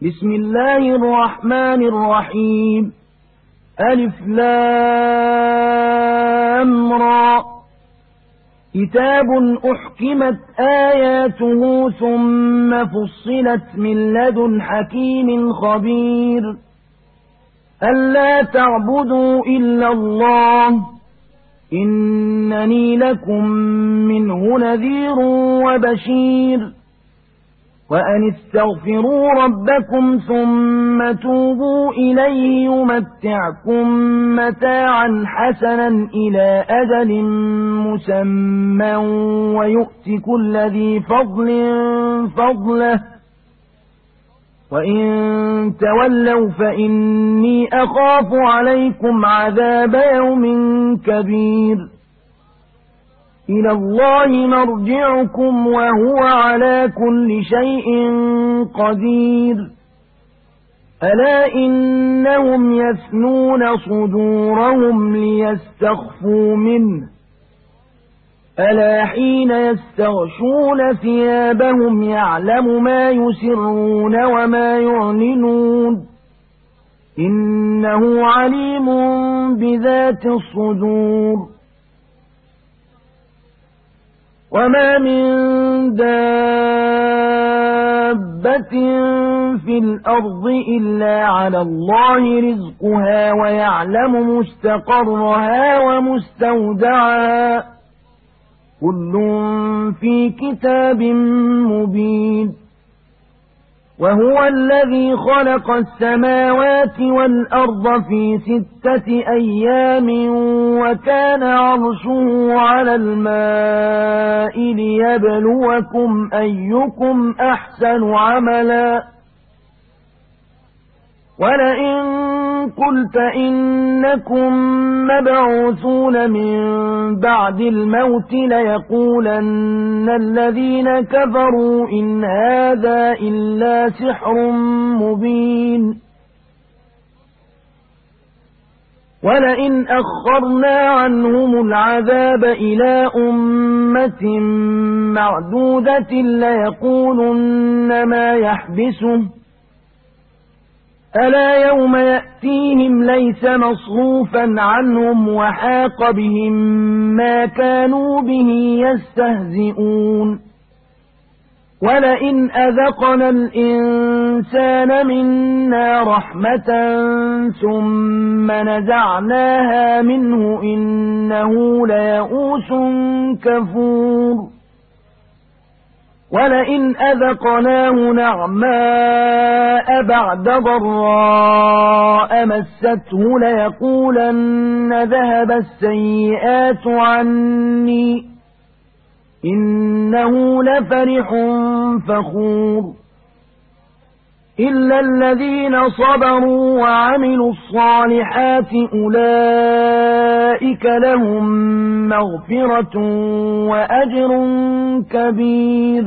بسم الله الرحمن الرحيم. ألف لام را. كتاب أحكمت آياته ثم فصلت من لدن حكيم خبير. ألا تعبدوا إلا الله إنني لكم منه نذير وبشير. وأن استغفروا ربكم ثم توبوا إليه يمتعكم متاعا حسنا إلى أجل مسمى ويؤت كل ذي فضل فضله وإن تولوا فإني أخاف عليكم عذاب يوم كبير. إلى الله مرجعكم وهو على كل شيء قدير. ألا إنهم يثنون صدورهم ليستخفوا منه ألا حين يستغشون ثيابهم يعلم ما يسرون وما يعلنون إنه عليم بذات الصدور. وما من دابة في الأرض إلا على الله رزقها ويعلم مستقرها ومستودعها كل في كتاب مبين. وهو الذي خلق السماوات والأرض في 6 أيام وكان عرشه على الماء ليبلوكم أيكم أحسن عملا. ولئن قلت إنكم مبعوثون من بعد الموت ليقولن الذين كفروا إن هذا إلا سحر مبين. ولئن أخرنا عنهم العذاب إلى أمة معدودة ليقولن ما يحبسه ألا يوم يأتيهم ليس مصروفا عنهم وحاق بهم ما كانوا به يستهزئون. ولئن أذقنا الإنسان منا رحمة ثم نزعناها منه إنه ليئوس كفور. ولئن أذقناه نعماء بعد ضراء مسته ليقولن ذهب السيئات عني إنه لفرح فخور. إلا الذين صبروا وعملوا الصالحات أولئك لهم مغفرة وأجر كبير.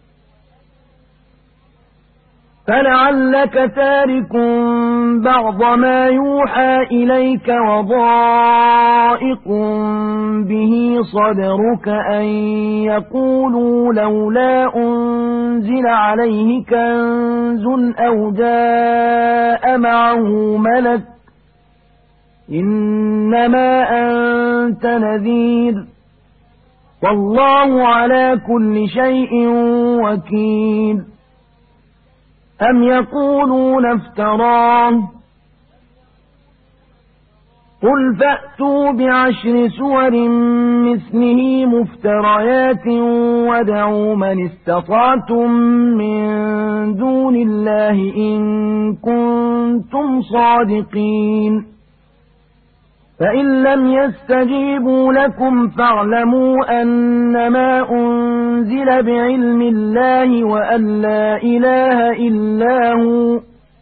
فلعلك تارك بعض ما يوحى إليك وضائق به صدرك أن يقولوا لولا أنزل عليه كنز أو جاء معه ملك إنما أنت نذير والله على كل شيء وكيل. أم يقولون افتراه قل فأتوا ب10 سور مثله مفتريات وادعوا من استطعتم من دون الله إن كنتم صادقين. فإن لم يستجيبوا لكم فاعلموا أنما أنزل بعلم الله وأن لا إله إلا هو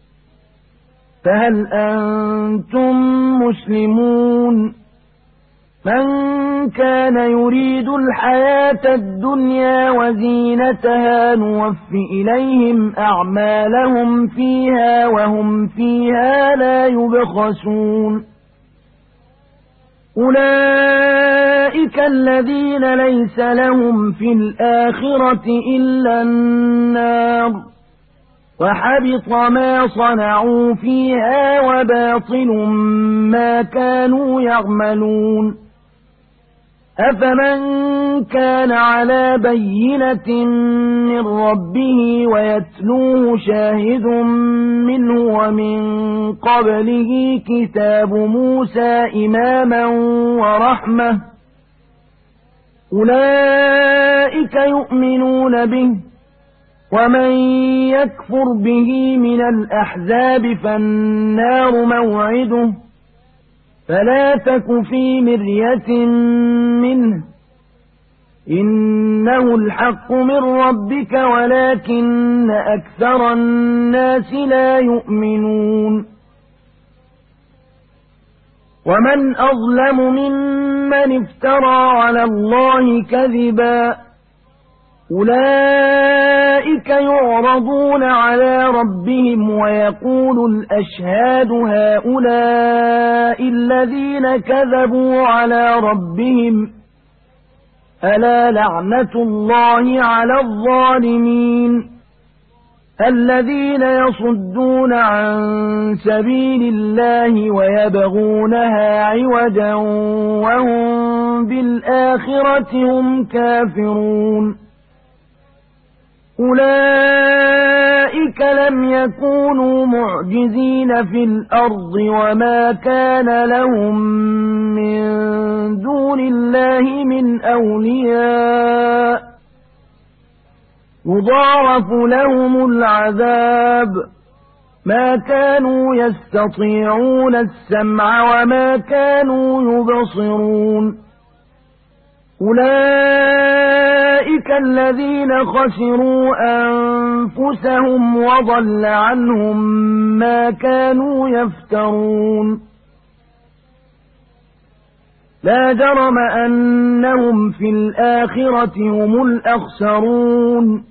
فهل أنتم مسلمون. من كان يريد الحياة الدنيا وزينتها نوفي إليهم أعمالهم فيها وهم فيها لا يبخسون. أولئك الذين ليس لهم في الآخرة إلا النار وحبط ما صنعوا فيها وباطل ما كانوا يعملون أفمن كان على بينة من ربه ويتلوه شاهد منه ومن قبله كتاب موسى إماما ورحمة أولئك يؤمنون به ومن يكفر به من الأحزاب فالنار موعده فلا تك في مرية منه إنه الحق من ربك ولكن أكثر الناس لا يؤمنون ومن أظلم ممن افترى على الله كذبا أولئك يعرضون على ربهم ويقول الأشهاد هؤلاء الذين كذبوا على ربهم ألا لعنة الله على الظالمين الذين يصدون عن سبيل الله ويبغونها عوجا وهم بالآخرة هم كافرون أولئك لم يكونوا معجزين في الأرض وما كان لهم من دون الله من أولياء يضاعف لهم العذاب ما كانوا يستطيعون السمع وما كانوا يبصرون أولئك الذين خسروا أنفسهم وضل عنهم ما كانوا يفترون لا جرم أنهم في الآخرة هم الأخسرون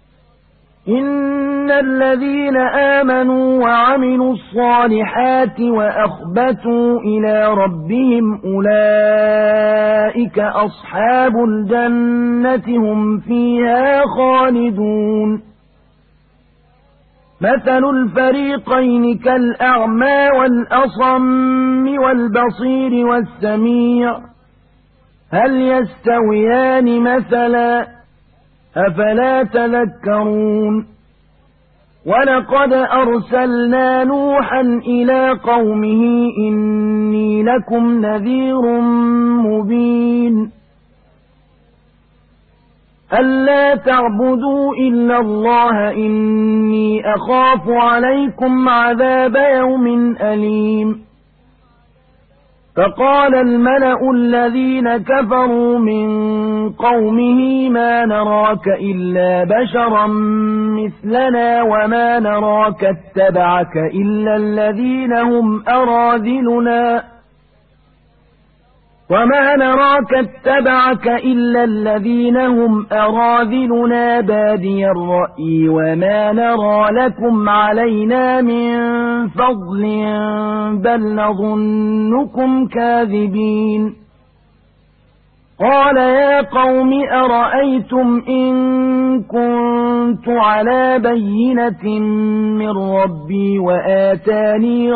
إن الذين آمنوا وعملوا الصالحات وأخبتوا إلى ربهم أولئك أصحاب الجنة هم فيها خالدون مثل الفريقين كالأعمى والأصم والبصير والسميع هل يستويان مثلا أفلا تذكرون ولقد أرسلنا نوحا إلى قومه إني لكم نذير مبين ألا تعبدوا إلا الله إني أخاف عليكم عذاب يوم أليم فقال الملأ الذين كفروا من قومه ما نراك إلا بشرا مثلنا وما نراك اتبعك إلا الذين هم أراذلنا بادي الرأي وما نرى لكم علينا من فضل بل نظنكم كاذبين قال يا قوم أرأيتم إن كنت على بينة من ربي وآتاني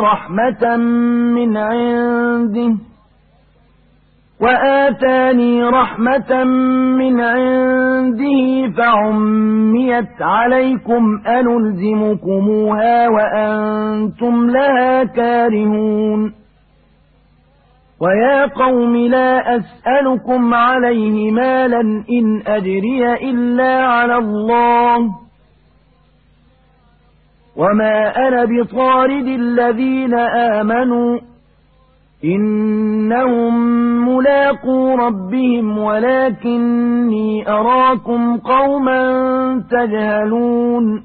رحمة من عنده فعميت عليكم أنلزمكموها وأنتم لها كارهون ويا قوم لا أسألكم عليه مالا إن أجري إلا على الله وما أنا بطارد الذين آمنوا إنهم ملاقو ربهم ولكني أراكم قوما تجهلون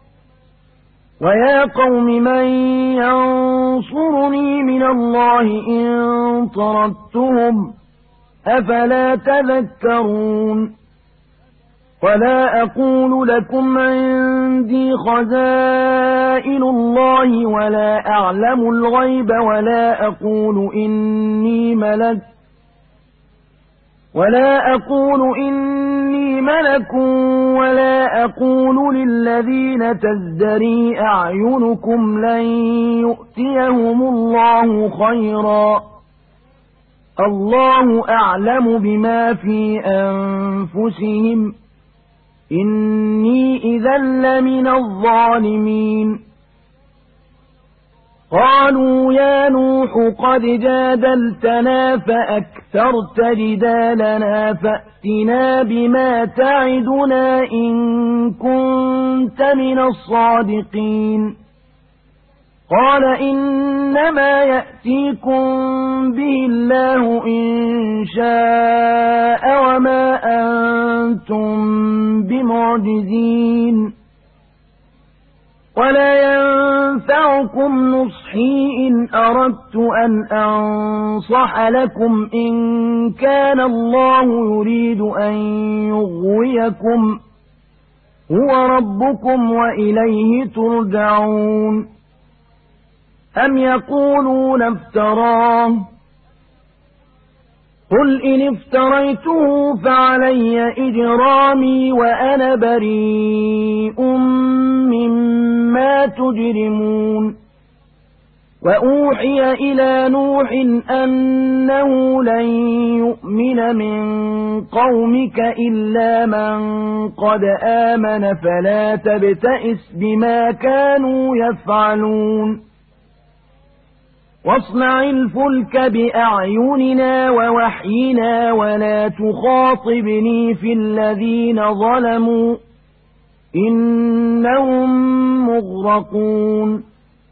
ويا قوم من ينصرني من الله إن طردتهم أفلا تذكرون ولا أقول لكم عندي خزائن الله ولا أعلم الغيب ولا أقول إني ملك ولا أقول للذين تزدري أعينكم لن يؤتيهم الله خيرا الله أعلم بما في أنفسهم إني إذا لمن الظالمين قالوا يا نوح قد جادلتنا فأكثرت جدالنا فأتنا بما تعدنا إن كنت من الصادقين قال إنما يأتيكم به الله إن شاء وما أنتم بمعجزين ولا ينفعكم نصحي إن أردت أن أنصح لكم إن كان الله يريد أن يغويكم هو ربكم وإليه ترجعون أم يقولون افتراه قل إن افتريته فعلي إجرامي وأنا بريء مما تجرمون وأوحي إلى نوح أنه لن يؤمن من قومك إلا من قد آمن فلا تبتئس بما كانوا يفعلون واصنع الفلك بأعيننا ووحينا ولا تخاطبني في الذين ظلموا إنهم مغرقون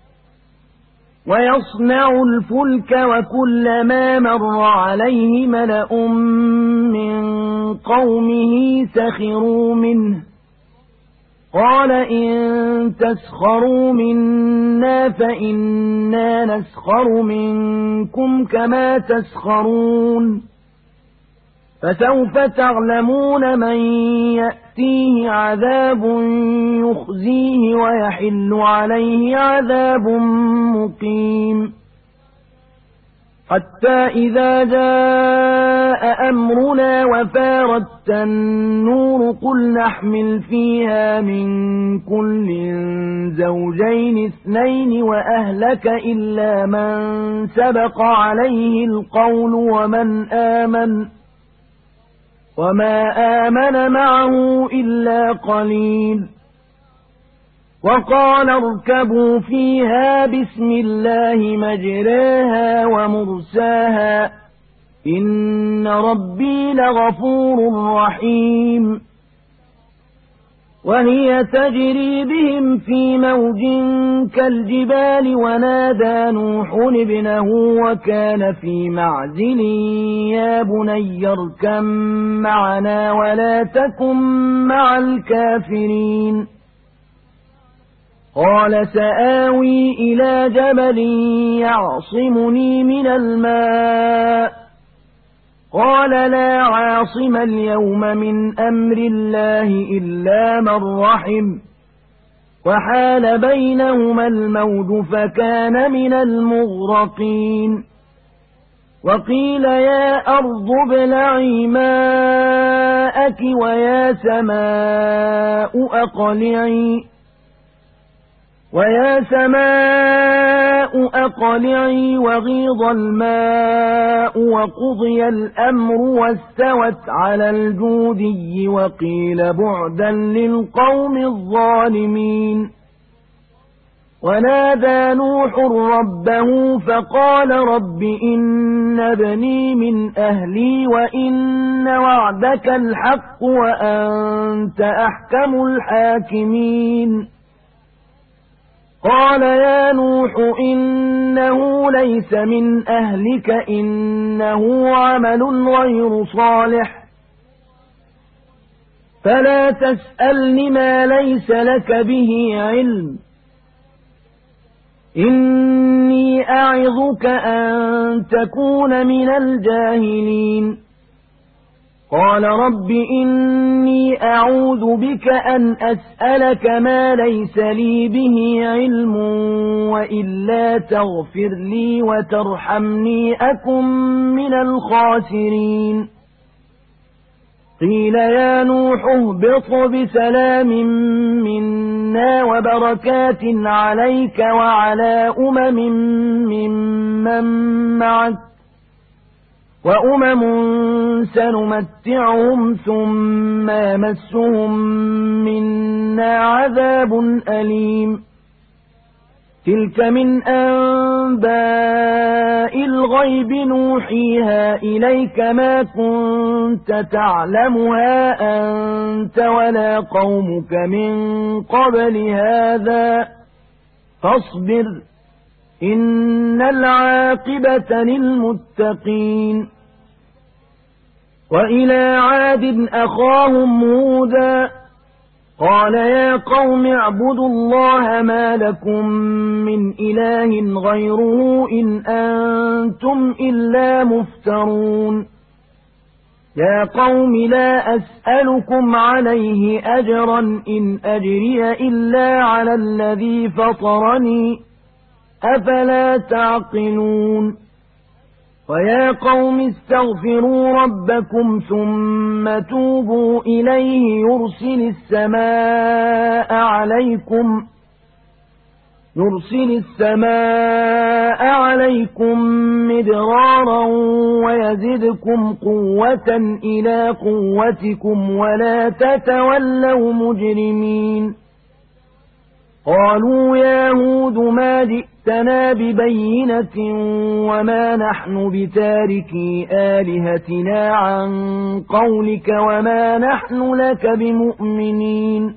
ويصنع الفلك وكلما مر عليه ملأ من قومه سخروا منه قال إن تسخروا منا فإنا نسخر منكم كما تسخرون فسوف تعلمون من يأتيه عذاب يخزيه ويحل عليه عذاب مقيم حتى إذا جاء أمرنا وفارت النور قل نحمل فيها من كل زوجين اثنين وأهلك إلا من سبق عليه القول وما آمن معه إلا قليل وقال اركبوا فيها بسم الله مجراها ومرساها إن ربي لغفور رحيم وهي تجري بهم في موج كالجبال ونادى نوح ابنه وكان في معزل يا بني اركب معنا ولا تكن مع الكافرين قال سآوي إلى جبل يعصمني من الماء قال لا عاصم اليوم من أمر الله إلا من رحم وحال بينهما الموج فكان من المغرقين وقيل يا أرض ابلعي ماءك ويا سماء أقلعي وغيض الماء وقضي الأمر واستوت على الجودي وقيل بعدا للقوم الظالمين ونادى نوح ربه فقال رب إن ابني من أهلي وإن وعدك الحق وأنت أحكم الحاكمين قال يا نوح إنه ليس من أهلك إنه عمل غير صالح فلا تسألني ما ليس لك به علم إني أعظك أن تكون من الجاهلين قال رب إني أعوذ بك أن أسألك ما ليس لي به علم وإلا تغفر لي وترحمني أكن من الخاسرين قيل يا نوح اهبط بسلام منا وبركات عليك وعلى ممن معك وأمم سنمتعهم ثم يمسهم منا عذاب أليم تلك من أنباء الغيب نوحيها إليك ما كنت تعلمها أنت ولا قومك من قبل هذا فاصبر إن العاقبة للمتقين وإلى عاد أخاهم هودا قال يا قوم اعبدوا الله ما لكم من إله غيره إن أنتم إلا مفترون يا قوم لا أسألكم عليه أجرا إن أجري إلا على الذي فطرني أفلا تعقلون ويا قوم استغفروا ربكم ثم توبوا إليه يرسل السماء عليكم مدرارا ويزدكم قوة إلى قوتكم ولا تتولوا مجرمين قالوا يا هود ما جئتنا ببينة وما نحن بتاركي آلهتنا عن قولك وما نحن لك بمؤمنين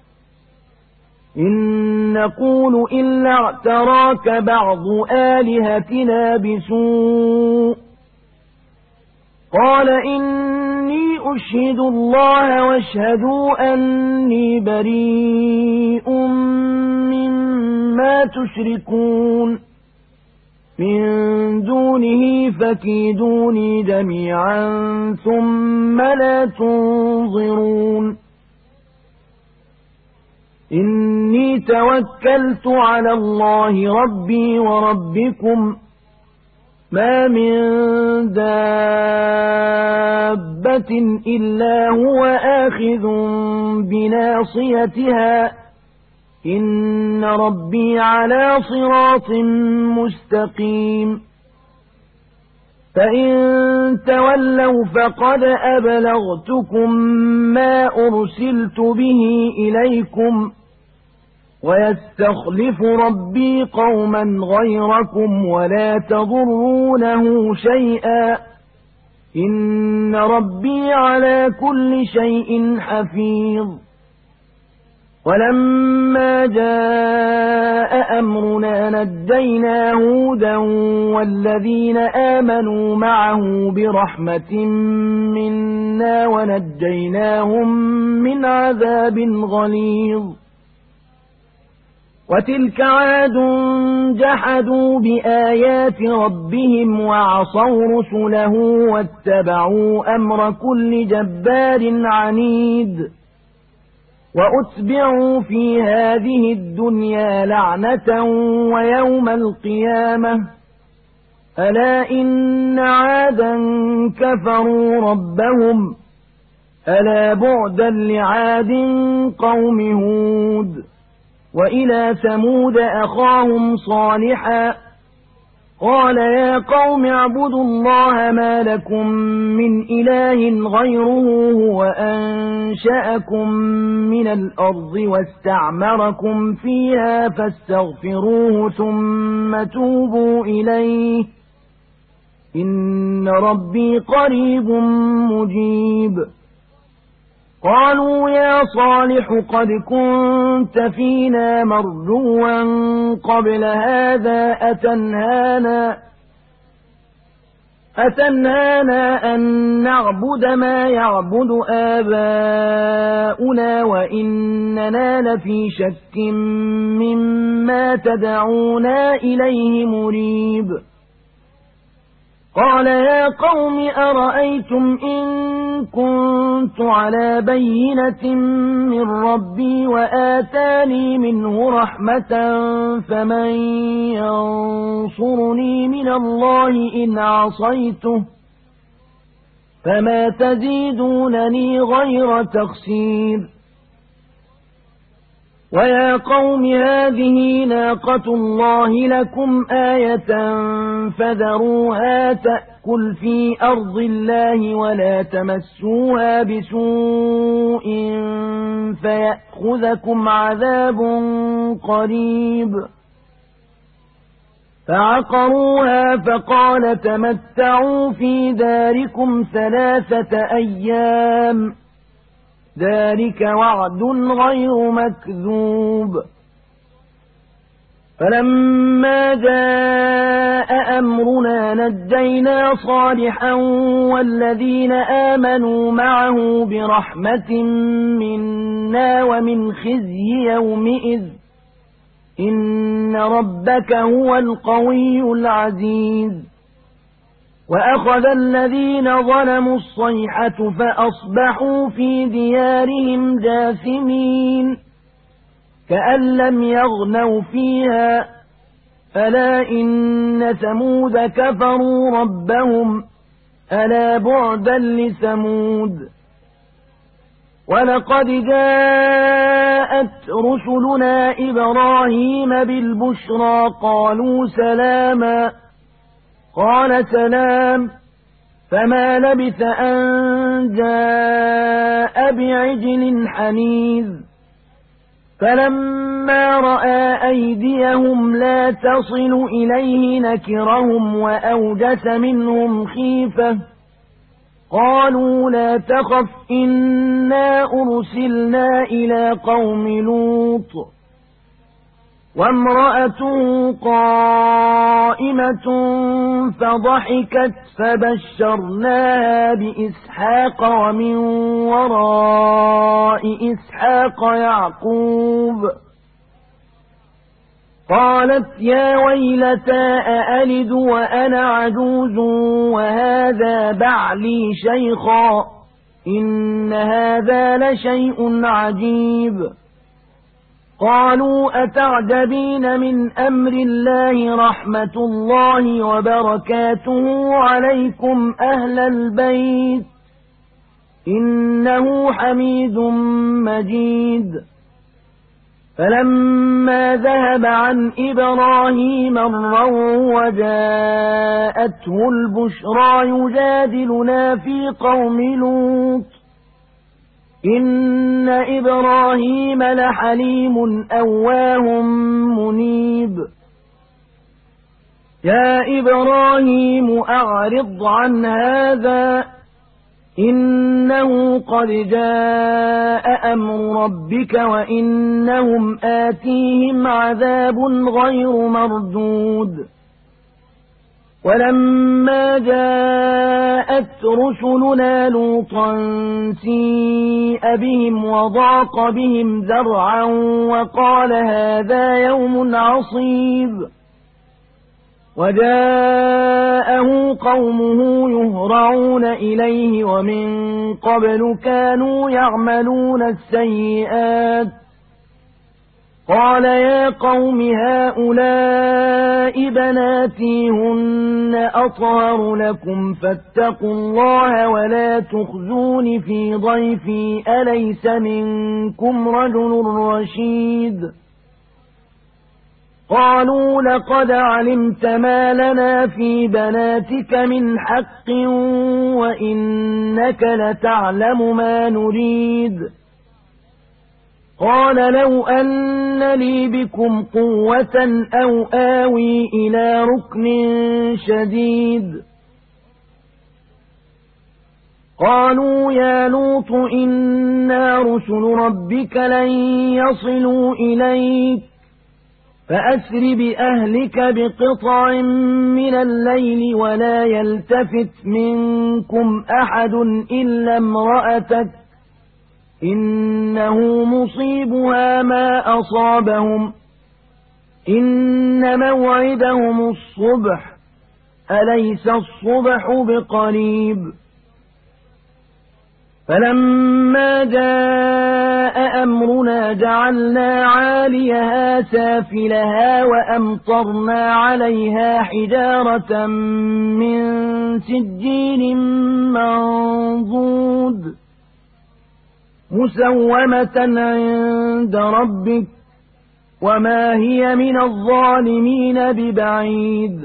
إن نقول إلا اعتراك بعض آلهتنا بسوء قال إني أشهد الله واشهدوا أني بريء مما تشركون من دونه فكيدوني جميعا ثم لا تنظرون إني توكلت على الله ربي وربكم ما من دابة إلا هو آخذ بناصيتها إن ربي على صراط مستقيم فإن تولوا فقد أبلغتكم ما أرسلت به إليكم ويستخلف ربي قوما غيركم ولا تضرونه شيئا إن ربي على كل شيء حفيظ ولما جاء أمرنا نجينا هودا والذين آمنوا معه برحمة منا ونجيناهم من عذاب غليظ وتلك عاد جحدوا بآيات ربهم وعصوا رسله واتبعوا أمر كل جبار عنيد وأتبعوا في هذه الدنيا لعنة ويوم القيامة ألا إن عادا كفروا ربهم ألا بعدا لعاد قوم هود وإلى ثمود أخاهم صالحا قال يا قوم اعبدوا الله ما لكم من إله غيره هو أنشأكم من الأرض واستعمركم فيها فاستغفروه ثم توبوا إليه إن ربي قريب مجيب قالوا يا صالح قد كنت فينا مرجوا قبل هذا أتنهانا أن نعبد ما يعبد آباؤنا وإننا لفي شك مما تدعونا إليه مريب قال يا قوم أرأيتم إن كنت على بينة من ربي وآتاني منه رحمة فمن ينصرني من الله إن عصيته فما تزيدونني غير تخسير ويا قوم هذه ناقة الله لكم آية فذروها تأكل في أرض الله ولا تمسوها بسوء فيأخذكم عذاب قريب فعقروها فقال تمتعوا في داركم 3 أيام ذلك وعد غير مكذوب فلما جاء أمرنا نجينا صالحا والذين آمنوا معه برحمة منا ومن خزي يومئذ إن ربك هو القوي العزيز وأخذ الذين ظلموا الصيحة فأصبحوا في ديارهم جاثمين كأن لم يغنوا فيها ألا إن ثمود كفروا ربهم ألا بعدا لثمود ولقد جاءت رسلنا إبراهيم بالبشرى قالوا سلاما قال سلام فما لبث أن جاء بعجل حنيذ فلما رأى أيديهم لا تصل إليه نكرهم وأوجس منهم خيفة قالوا لا تخف إنا أرسلنا إلى قوم لوط وامرأته قائمة فضحكت فبشرناها بإسحاق ومن وراء إسحاق يعقوب قالت يا ويلتى أألد وأنا عجوز وهذا بعلي شيخا إن هذا لشيء عجيب قالوا أتعجبين من أمر الله رحمة الله وبركاته عليكم أهل البيت إنه حميد مجيد فلما ذهب عن إبراهيم الروع وجاءته البشرى يجادلنا في قوم لوط إن إبراهيم لحليم أواه منيب يا إبراهيم أعرض عن هذا إنه قد جاء أمر ربك وإنهم آتيهم عذاب غير مردود ولما جاءت رسلنا لوطا سيء بهم وضاق بهم ذرعا وقال هذا يوم عصيب وجاءه قومه يهرعون إليه ومن قبل كانوا يعملون السيئات قال يا قوم هؤلاء بناتي هن أطهر لكم فاتقوا الله ولا تخزون في ضيفي أليس منكم رجل رشيد قالوا لقد علمت ما لنا في بناتك من حق وإنك لتعلم ما نريد قال لو أن لي بكم قوة أو آوي إلى ركن شديد قالوا يا لوط إنا رسل ربك لن يصلوا إليك فأسر بأهلك بقطع من الليل ولا يلتفت منكم أحد إلا امرأتك إنه مصيبها ما أصابهم إن موعدهم الصبح أليس الصبح بقريب فلما جاء جاء أمرنا جعلنا عاليها سافلها وأمطرنا عليها حجارة من سجيل منضود مسومة عند ربك وما هي من الظالمين ببعيد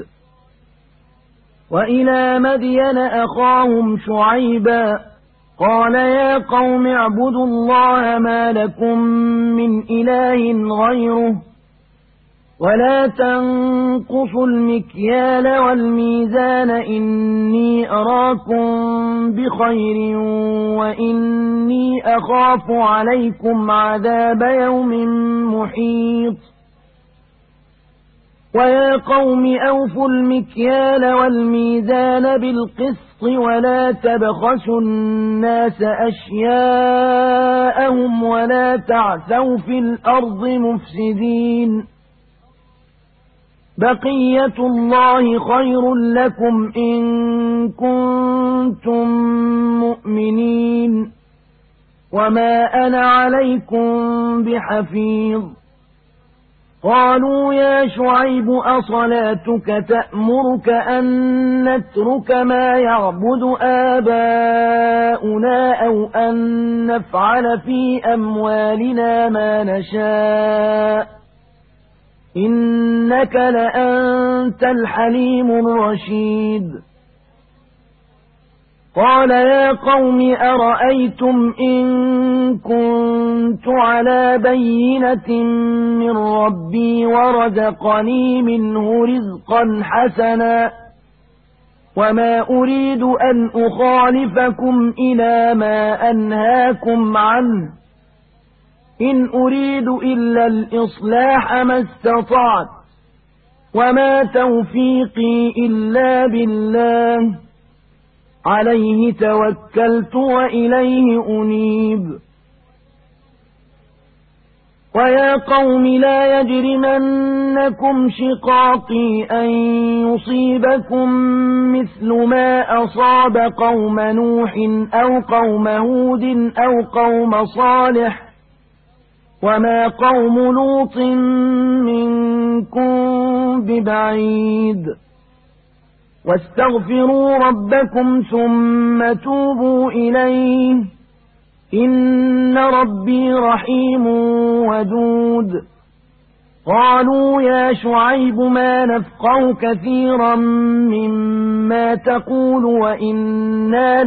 وإلى مدين أخاهم شعيبا قال يا قوم اعبدوا الله ما لكم من إله غيره ولا تنقصوا المكيال والميزان إني أراكم بخير وإني أخاف عليكم عذاب يوم محيط ويا قوم أوفوا المكيال والميزان بالقسط ولا تبخسوا الناس أشياءهم ولا تعثوا في الأرض مفسدين بقية الله خير لكم إن كنتم مؤمنين وما أنا عليكم بحفيظ قالوا يا شعيب أصلاتك تأمرك أن نترك ما يعبد آباؤنا أو أن نفعل في أموالنا ما نشاء إنك لأنت الحليم الرشيد قال يا قوم أرأيتم إن كنت على بينة من ربي ورزقني منه رزقا حسنا وما أريد أن أخالفكم إلى ما أنهاكم عنه إن أريد إلا الإصلاح ما استطعت وما توفيقي إلا بالله عليه توكلت وإليه أنيب ويا قوم لا يجرمنكم شقاقي أن يصيبكم مثل ما أصاب قوم نوح أو قوم هود أو قوم صالح وما قوم لوط منكم ببعيد واستغفروا ربكم ثم توبوا إليه إن ربي رحيم ودود قالوا يا شعيب ما نفقه كثيرا مما تقول وإنا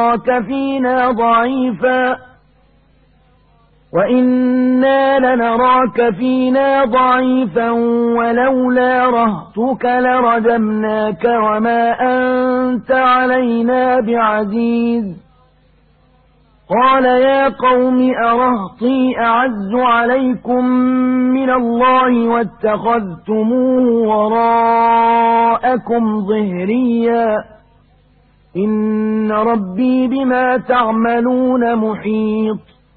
لنراك فينا ضعيفا ولولا رهطك لرجمناك وما أنت علينا بعزيز قال يا قوم أرهطي أعز عليكم من الله واتخذتموه وراءكم ظهريا إن ربي بما تعملون محيط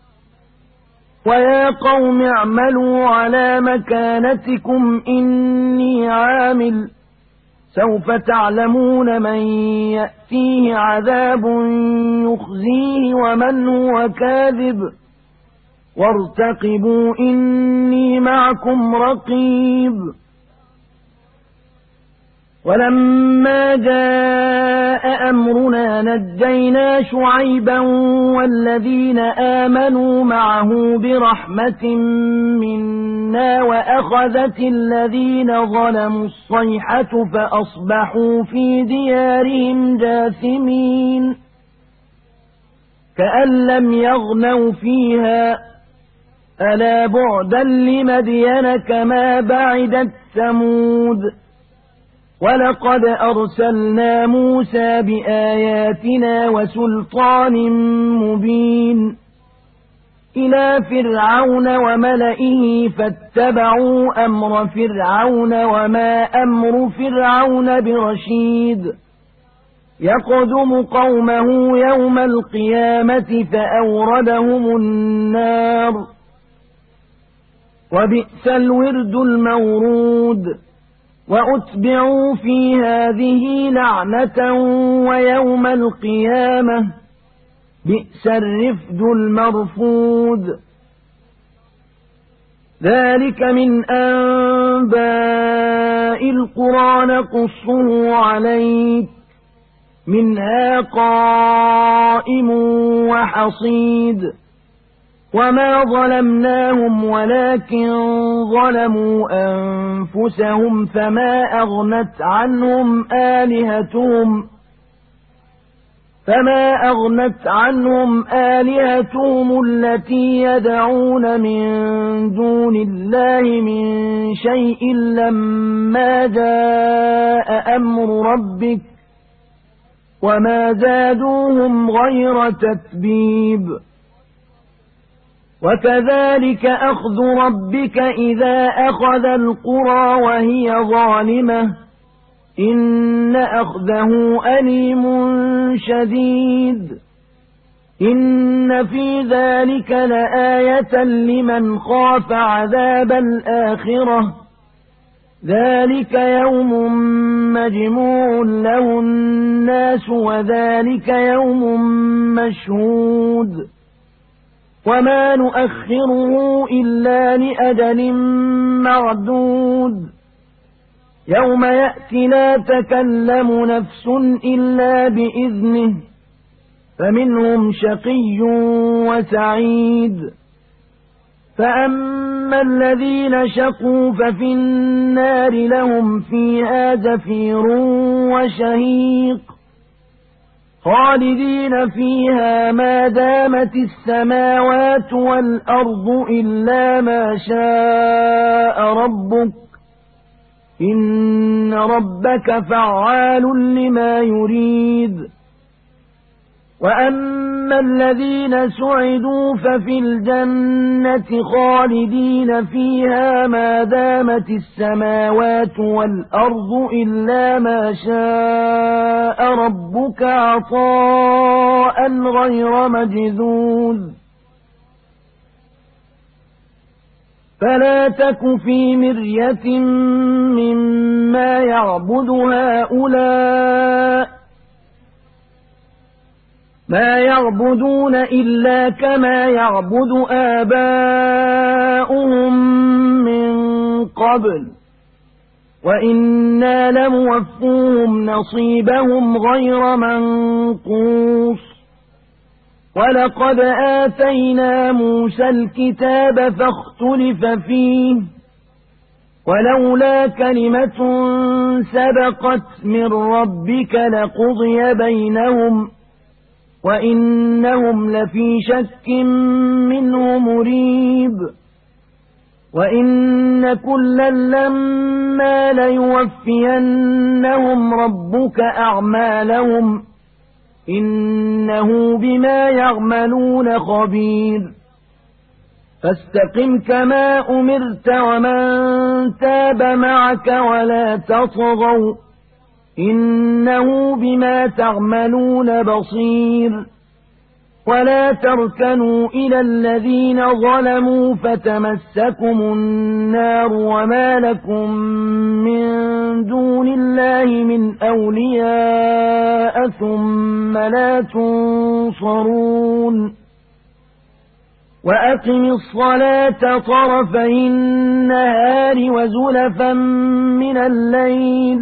ويا قوم اعملوا على مكانتكم إني عامل سوف تعلمون من يأتيه عذاب يخزيه ومن هو كاذب وارتقبوا إني معكم رقيب ولما جاء أمرنا نجينا شعيبا والذين آمنوا معه برحمة منا وأخذت الذين ظلموا الصيحة فأصبحوا في ديارهم جاثمين كأن لم يغنوا فيها ألا بعدا لمدين كما بعدت ثمود ولقد أرسلنا موسى بآياتنا وسلطان مبين إلى فرعون وملئه فاتبعوا أمر فرعون وما أمر فرعون برشيد يقدم قومه يوم القيامة فأوردهم النار وبئس الورد المورود وأتبعوا في هذه لعنة ويوم القيامة بئس الرفد المرفود ذلك من أنباء القرى نقصه عليك منها قائم وحصيد وما ظلمناهم ولكن ظلموا أنفسهم فما أغنت عنهم آلهتهم التي يدعون من دون الله من شيء لما جاء أمر ربك وما زادوهم غير تتبيب وكذلك أخذ ربك إذا أخذ القرى وهي ظالمة إن أخذه أليم شديد إن في ذلك لآية لمن خاف عذاب الآخرة ذلك يوم مجموع له الناس وذلك يوم مشهود وما نؤخره إلا لأجل معدود يوم يأتي لا تكلم نفس إلا بإذنه فمنهم شقي وسعيد فأما الذين شقوا ففي النار لهم فيها زفير وشهيق خالدين فيها ما دامت السماوات والأرض إلا ما شاء ربك إن ربك فعال لما يريد وأما الذين سعدوا ففي الجنة خالدين فيها ما دامت السماوات والأرض إلا ما شاء ربك عطاء غير مجذوذ فلا تك في مرية مما يعبد هؤلاء ما يعبدون إلا كما يعبد آباؤهم من قبل وإنا لموفوهم نصيبهم غير منقوص ولقد آتينا موسى الكتاب فاختلف فيه ولولا كلمة سبقت من ربك لقضي بينهم وإنهم لفي شك منه مريب وإن كلا لما ليوفينهم ربك أعمالهم إنه بما يعملون خبير فاستقم كما أمرت ومن تاب معك ولا تطغوا إنه بما تعملون بصير ولا تركنوا إلى الذين ظلموا فتمسكم النار وما لكم من دون الله من أولياء ثم لا تنصرون وأقم الصلاة طرفي النهار وزلفا من الليل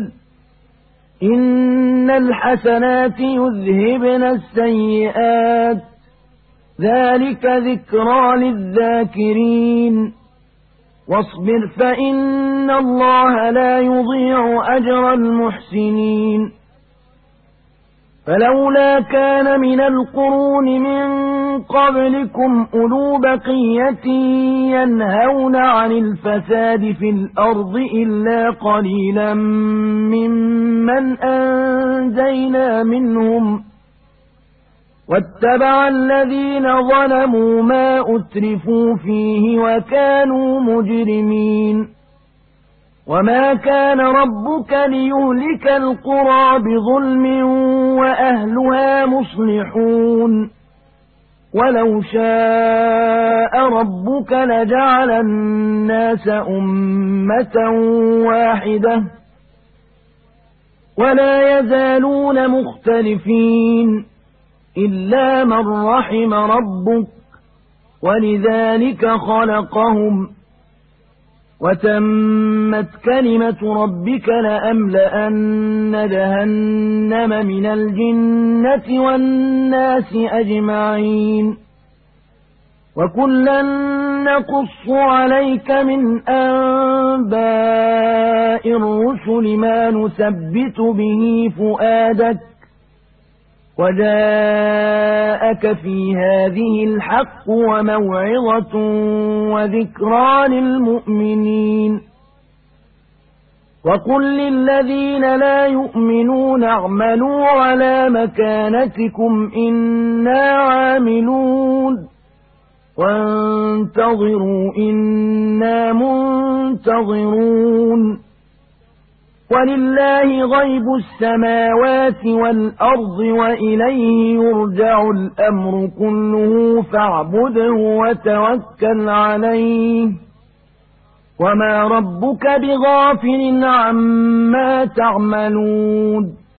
إن الحسنات يذهبن السيئات ذلك ذكرى للذاكرين واصبر فإن الله لا يضيع أجر المحسنين فلولا كان من القرون من قبلكم أولو بقية ينهون عن الفساد في الأرض إلا قليلا ممن أنجينا منهم واتبع الذين ظلموا ما أترفوا فيه وكانوا مجرمين وما كان ربك ليهلك القرى بظلم وأهلها مصلحون ولو شاء ربك لجعل الناس أمة واحدة ولا يزالون مختلفين إلا من رحم ربك ولذلك خلقهم وتمت كلمة ربك لأملأن جهنم من الجنة والناس أجمعين وكلا نقص عليك من أنباء الرسل ما نثبت به فؤادك وجاءك في هذه الحق وموعظة وذكرى للمؤمنين وقل للذين لا يؤمنون اعملوا على مكانتكم إنا عاملون وانتظروا إنا منتظرون ولله غيب السماوات والأرض وإليه يرجع الأمر كله فاعبده وتوكل عليه وما ربك بغافل عما تعملون